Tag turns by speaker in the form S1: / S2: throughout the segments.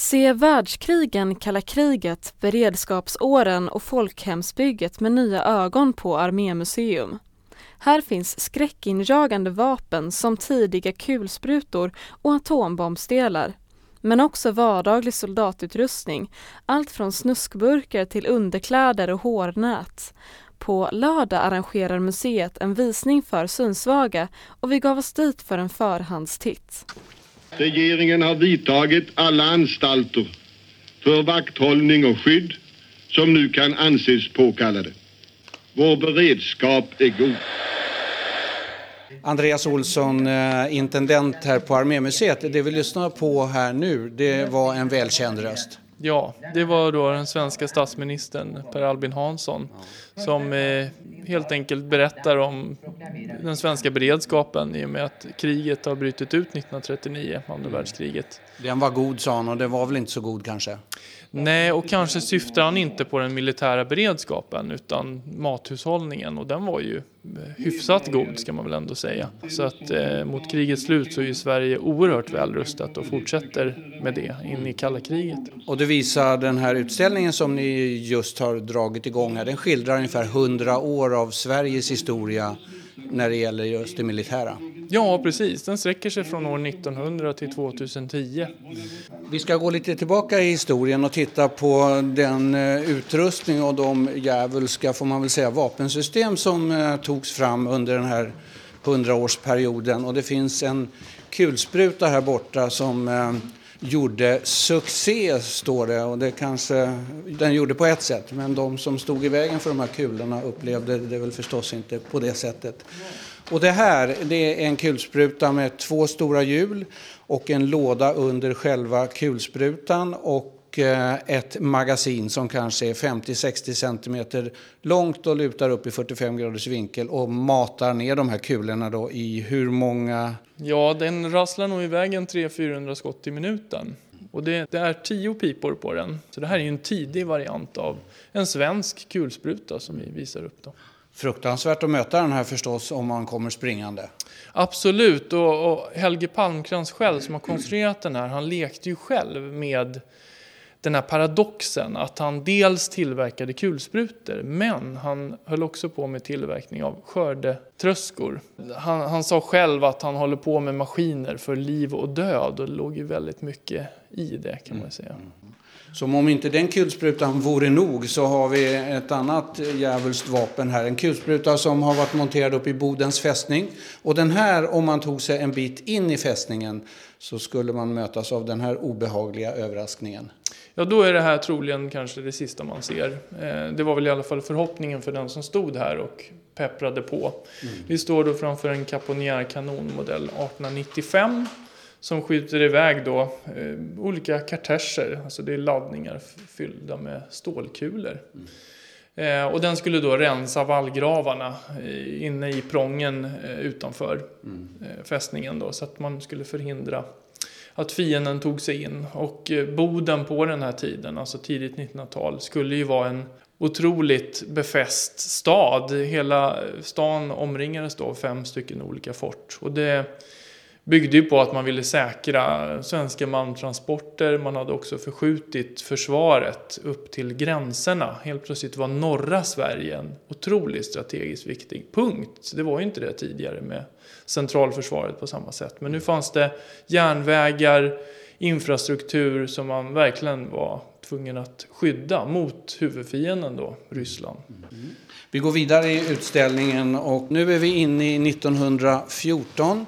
S1: Se världskrigen, kalla kriget, beredskapsåren och folkhemsbygget med nya ögon på Armémuseum. Här finns skräckinjagande vapen som tidiga kulsprutor och atombombsdelar. Men också vardaglig soldatutrustning, allt från snuskburkar till underkläder och hårnät. På lördag arrangerar museet en visning för Sundsvaga och vi gav oss dit för en förhandstitt.
S2: Regeringen har vidtagit alla anstalter för vakthållning och skydd som nu kan anses påkallade. Vår beredskap är god.
S3: Andreas Olsson, intendent här på Armémuseet. Det vi lyssnar på här nu, det var en välkänd röst.
S4: Ja, det var då den svenska statsministern Per Albin Hansson som helt enkelt berättar om den svenska beredskapen i och med att kriget har brutit ut 1939, andra världskriget.
S3: Den var god, sa han, och det var väl inte så god kanske?
S4: Nej, och kanske syftar han inte på den militära beredskapen utan mathushållningen, och den var ju hyfsat god ska man väl ändå säga. Så att mot krigets slut så är ju Sverige oerhört välrustat och fortsätter med det in i kalla kriget.
S3: Och det visar den här utställningen som ni just har dragit igång här. Den skildrar ungefär 100 år av Sveriges historia när det gäller just det militära.
S4: Ja, precis. Den sträcker sig från år 1900 till 2010.
S3: Vi ska gå lite tillbaka i historien och titta på den utrustning och de djävulska, får man väl säga, vapensystem som togs fram under den här 100-årsperioden. Och det finns en kulspruta här borta som gjorde succé, står det. Och det kanske den gjorde på ett sätt, men de som stod i vägen för de här kulorna upplevde det väl förstås inte på det sättet. Och det här, det är en kulspruta med 2 stora hjul och en låda under själva kulsprutan och ett magasin som kanske är 50-60 centimeter långt och lutar upp i 45 graders vinkel och matar ner de här kulorna då i hur många?
S4: Ja, den rasslar nog iväg en 300-400 skott i minuten. Och det är 10 pipor på den. Så det här är ju en tidig variant av en svensk kulspruta som vi visar upp då.
S3: Fruktansvärt att möta den här förstås om man kommer springande.
S4: Absolut, och Helge Palmkrans själv som har konstruerat den här, han lekte ju själv med den här paradoxen att han dels tillverkade kulsprutor, men han höll också på med tillverkning av skördetröskor. Han sa själv att han håller på med maskiner för liv och död, och det låg ju väldigt mycket i det kan man säga.
S3: Som om inte den kulsprutan vore nog så har vi ett annat djävulskt vapen här. En kulspruta som har varit monterad upp i Bodens fästning. Och den här, om man tog sig en bit in i fästningen så skulle man mötas av den här obehagliga överraskningen.
S4: Ja, då är det här troligen kanske det sista man ser. Det var väl i alla fall förhoppningen för den som stod här och pepprade på. Vi står då framför en Caponier-kanon modell 1895. Som skjuter iväg då olika kartescher, alltså det är laddningar fyllda med stålkulor. Och den skulle då rensa vallgravarna inne i prången utanför fästningen då, så att man skulle förhindra att fienden tog sig in. Och Boden på den här tiden, alltså tidigt 1900-tal, skulle ju vara en otroligt befäst stad. Hela stan omringades då av 5 stycken olika fort, och det byggde ju på att man ville säkra svenska malmtransporter. Man hade också förskjutit försvaret upp till gränserna. Helt plötsligt var norra Sverige en otroligt strategiskt viktig punkt. Det var ju inte det tidigare med centralförsvaret på samma sätt. Men nu fanns det järnvägar, infrastruktur som man verkligen var tvungen att skydda mot huvudfienden då, Ryssland.
S3: Vi går vidare i utställningen och nu är vi inne i 1914.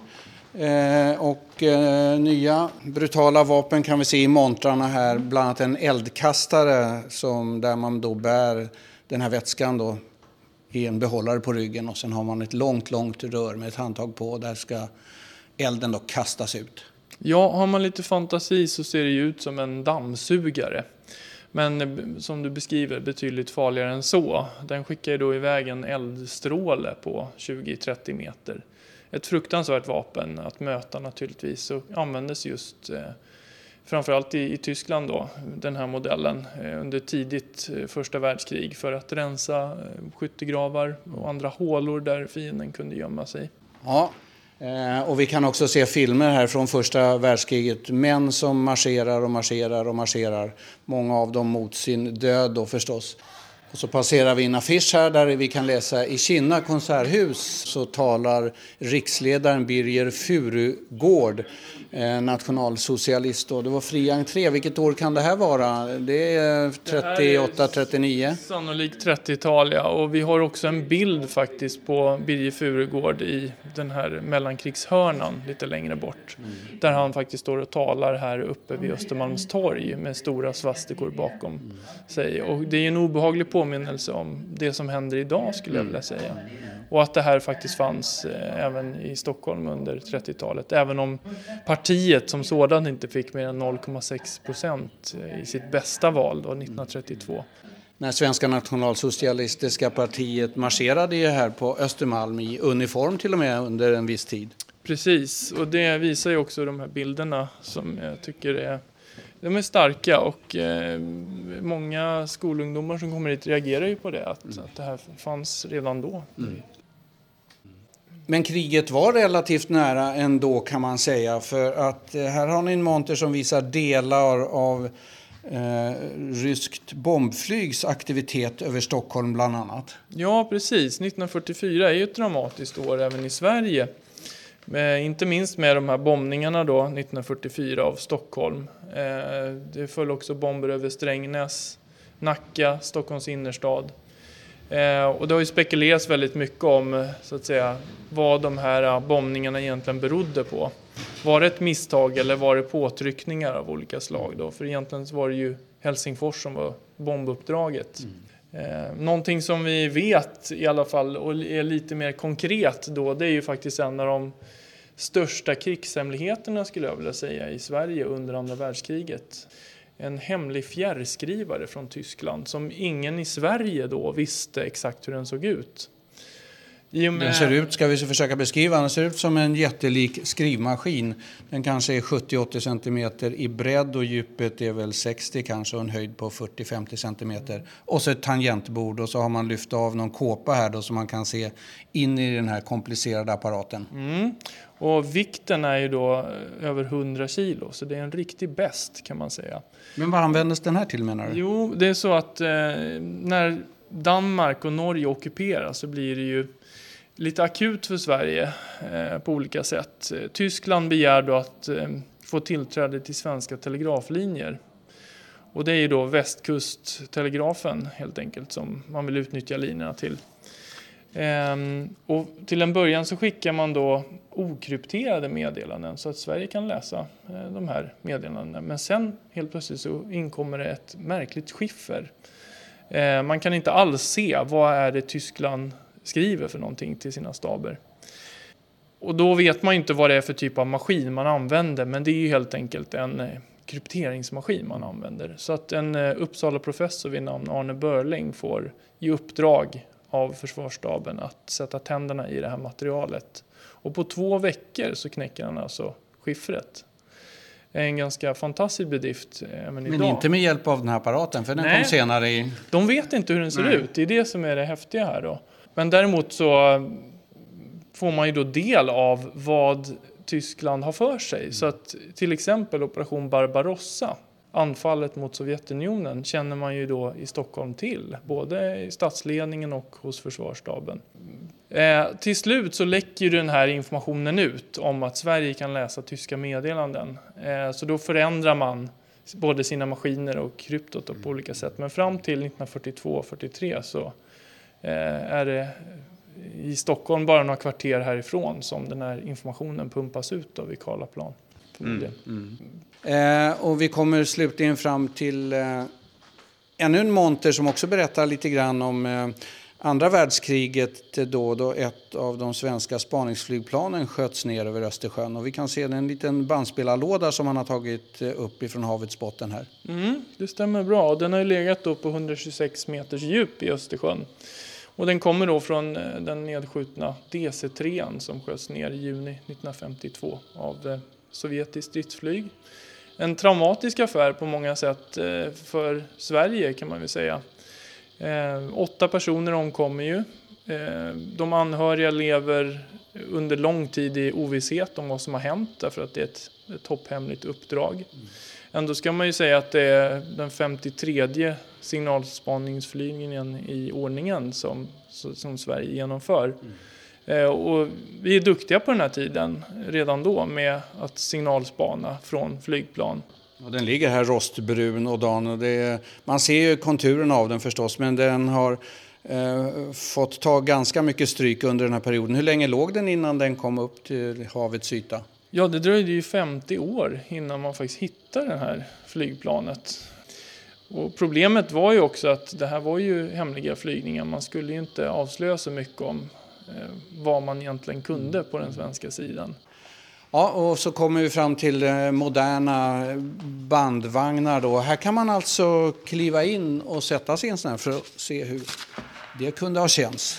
S3: Nya brutala vapen kan vi se i montrarna här, bland annat en eldkastare där man då bär den här vätskan då i en behållare på ryggen, och sen har man ett långt rör med ett handtag på, och där ska elden då kastas ut.
S4: Ja, har man lite fantasi så ser det ju ut som en dammsugare. Men som du beskriver, betydligt farligare än så. Den skickar ju då iväg en eldstråle på 20-30 meter. Ett fruktansvärt vapen att möta naturligtvis, och användes just framförallt i Tyskland då, den här modellen under tidigt första världskrig för att rensa skyttegravar och andra hålor där fienden kunde gömma sig.
S3: Ja, Och vi kan också se filmer här från första världskriget. Män som marscherar och marscherar och marscherar. Många av dem mot sin död då förstås. Och så passerar vi en affisch här där vi kan läsa: i Kinna konserthus så talar riksledaren Birger Furugård, nationalsocialist. Det var fri entré. Vilket år kan det här vara? Det är 38-39?
S4: Sannolikt 30-tal, ja. Och vi har också en bild faktiskt på Birger Furugård i den här mellankrigshörnan lite längre bort. Där han faktiskt står och talar här uppe vid Östermalmstorg med stora svastikor bakom sig. Och det är en obehaglig påminnelse om det som händer idag, skulle jag vilja säga. Och att det här faktiskt fanns även i Stockholm under 30-talet. Även om partiet som sådant inte fick mer än 0,6% i sitt bästa val då, 1932.
S3: När Svenska nationalsocialistiska partiet marscherade ju här på Östermalm i uniform till och med under en viss tid.
S4: Precis, och det visar ju också de här bilderna som jag tycker de är starka, och många skolungdomar som kommer hit reagerar ju på det, att det här fanns redan då.
S3: Men kriget var relativt nära ändå, kan man säga, för att här har ni en monter som visar delar av ryskt bombflygs aktivitet över Stockholm bland annat.
S4: Ja, precis. 1944 är ju ett dramatiskt år även i Sverige. Inte minst med de här bombningarna då 1944 av Stockholm. Det föll också bomber över Strängnäs, Nacka, Stockholms innerstad. Och det har ju spekulerats väldigt mycket om, så att säga, vad de här bombningarna egentligen berodde på. Var det ett misstag eller var det påtryckningar av olika slag då? För egentligen var det ju Helsingfors som var bombuppdraget. Någonting som vi vet i alla fall och är lite mer konkret då, det är ju faktiskt en av de största krigshemligheterna, skulle jag vilja säga, i Sverige under andra världskriget. En hemlig fjärrskrivare från Tyskland som ingen i Sverige då visste exakt hur den såg ut.
S3: Den ser ut, ska vi försöka beskriva, den ser ut som en jättelik skrivmaskin. Den kanske är 70-80 cm i bredd och djupet är väl 60 kanske, och en höjd på 40-50 cm. Och så ett tangentbord, och så har man lyft av någon kåpa här då, så man kan se in i den här komplicerade apparaten.
S4: Och vikten är ju då över 100 kilo, så det är en riktig bäst, kan man säga.
S3: Men vad användes den här till, menar du?
S4: Jo, det är så att när Danmark och Norge ockuperas så blir det ju lite akut för Sverige på olika sätt. Tyskland begär då att få tillträde till svenska telegraflinjer. Och det är ju då västkusttelegrafen helt enkelt som man vill utnyttja linjerna till. Och till en början så skickar man då okrypterade meddelanden så att Sverige kan läsa de här meddelandena. Men sen helt plötsligt så inkommer det ett märkligt skiffer. Man kan inte alls se vad är det Tyskland skriver för någonting till sina staber. Och då vet man inte vad det är för typ av maskin man använder, men det är ju helt enkelt en krypteringsmaskin man använder. Så att en Uppsala-professor vid namn Arne Börling får i uppdrag av försvarsstaben att sätta tänderna i det här materialet. Och på 2 veckor så knäcker han alltså skiffret. En ganska fantastisk bedrift även idag.
S3: Men inte med hjälp av den här apparaten, för den kom senare i...
S4: De vet inte hur den ser ut, det är det som är det häftiga här då. Men däremot så får man ju då del av vad Tyskland har för sig. Så att till exempel Operation Barbarossa, anfallet mot Sovjetunionen, känner man ju då i Stockholm till. Både i statsledningen och hos försvarsstaben. Till slut så läcker ju den här informationen ut om att Sverige kan läsa tyska meddelanden. Så då förändrar man både sina maskiner och kryptot på olika sätt. Men fram till 1942-43 så är det i Stockholm bara några kvarter härifrån som den här informationen pumpas ut då vid Karlaplan.
S3: Och vi kommer slutligen fram till ännu en monter som också berättar lite grann om andra världskriget då ett av de svenska spaningsflygplanen sköts ner över Östersjön. Och vi kan se en liten bandspelarlåda som man har tagit upp ifrån havets botten här.
S4: Det stämmer bra. Den har ju legat då på 126 meters djup i Östersjön. Och den kommer då från den nedskjutna DC-3 som sköts ner i juni 1952 av sovjetiskt stridsflyg. En traumatisk affär på många sätt för Sverige, kan man väl säga. 8 personer omkommer ju. De anhöriga lever under lång tid i ovisshet om vad som har hänt därför att det är ett topphemligt uppdrag. Ändå ska man ju säga att det är den 53:e signalspaningsflygningen i ordningen som Sverige genomför. Och vi är duktiga på den här tiden redan då med att signalspana från flygplan.
S3: Och den ligger här rostbrun och dan och man ser ju konturen av den förstås, men den har fått ta ganska mycket stryk under den här perioden. Hur länge låg den innan den kom upp till havets yta?
S4: Ja, det dröjde ju 50 år innan man faktiskt hittade det här flygplanet. Och problemet var ju också att det här var ju hemliga flygningar. Man skulle ju inte avslöja så mycket om vad man egentligen kunde på den svenska sidan.
S3: Ja, och så kommer vi fram till moderna bandvagnar då. Här kan man alltså kliva in och sätta sig i en sån här för att se hur det kunde ha känts.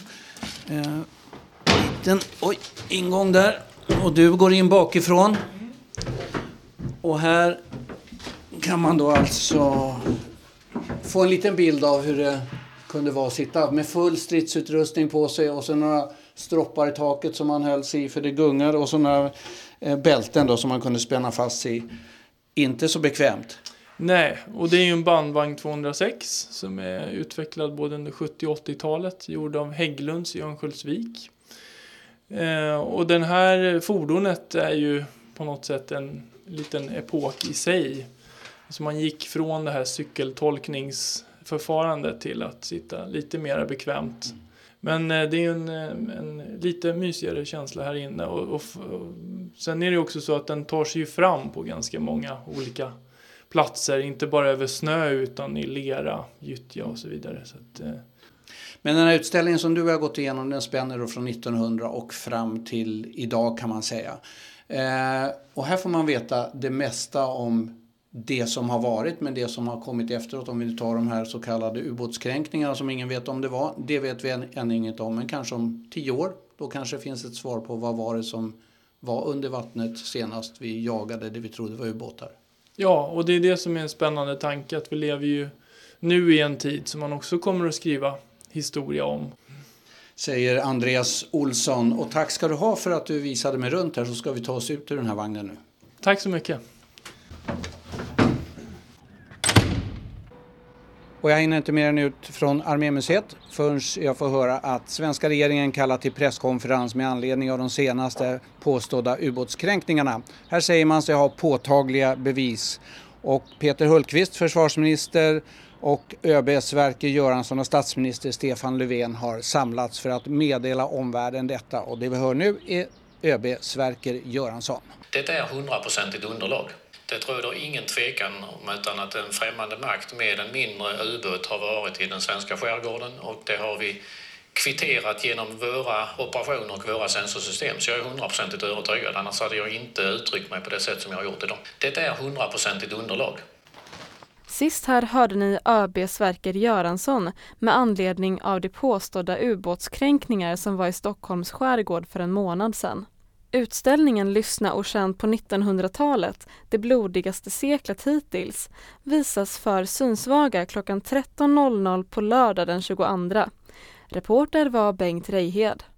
S3: Ingång där. Och du går in bakifrån. Och här kan man då alltså få en liten bild av hur det kunde vara att sitta med full stridsutrustning på sig och så några stroppar i taket som man höll sig i för det gungar och sådana bälten då som man kunde spänna fast sig i. Inte så bekvämt.
S4: Nej, och det är ju en bandvagn 206 som är utvecklad både under 70- och 80-talet, gjord av Hägglunds i Örnsköldsvik. Och den här fordonet är ju på något sätt en liten epok i sig. Så man gick från det här cykeltolkningsförfarandet till att sitta lite mer bekvämt. Men det är ju en lite mysigare känsla här inne. Och sen är det också så att den tar sig fram på ganska många olika platser. Inte bara över snö utan i lera, gyttja och så vidare. Så att,
S3: Men den här utställningen som du har gått igenom, den spänner då från 1900 och fram till idag kan man säga. Och här får man veta det mesta om det som har varit, men det som har kommit efteråt, om vi tar de här så kallade ubåtskränkningarna som ingen vet om det var. Det vet vi än inget om, men kanske om 10 år. Då kanske finns ett svar på vad var det som var under vattnet senast vi jagade det vi trodde var ubåtar.
S4: Ja, och det är det som är en spännande tanke, att vi lever ju nu i en tid som man också kommer att skriva historia om.
S3: Säger Andreas Olsson, och tack ska du ha för att du visade mig runt här, så ska vi ta oss ut ur den här vagnen nu.
S4: Tack så mycket.
S3: Och jag hinner inte mer än ut från Armémuseet förrän jag får höra att svenska regeringen kallar till presskonferens med anledning av de senaste påstådda ubåtskränkningarna. Här säger man sig ha påtagliga bevis. Och Peter Hultqvist, försvarsminister, och ÖB Sverker Göransson och statsminister Stefan Löfven har samlats för att meddela omvärlden detta. Och det vi hör nu är ÖB Sverker Göransson.
S5: Det är 100% underlag. Det råder ingen tvekan om utan att en främmande makt med en mindre ubåt har varit i den svenska skärgården, och det har vi kvitterat genom våra operationer och våra sensorsystem. Så jag är 100% övertygad, annars hade jag inte uttryckt mig på det sätt som jag har gjort idag. Det är 100% underlag.
S1: Sist här hörde ni ÖB Sverker Göransson med anledning av de påstådda ubåtskränkningar som var i Stockholms skärgård för en månad sedan. Utställningen Lyssna och känn på 1900-talet, det blodigaste seklet hittills, visas för synsvaga klockan 13.00 på lördag den 22. Reporter var Bengt Reihed.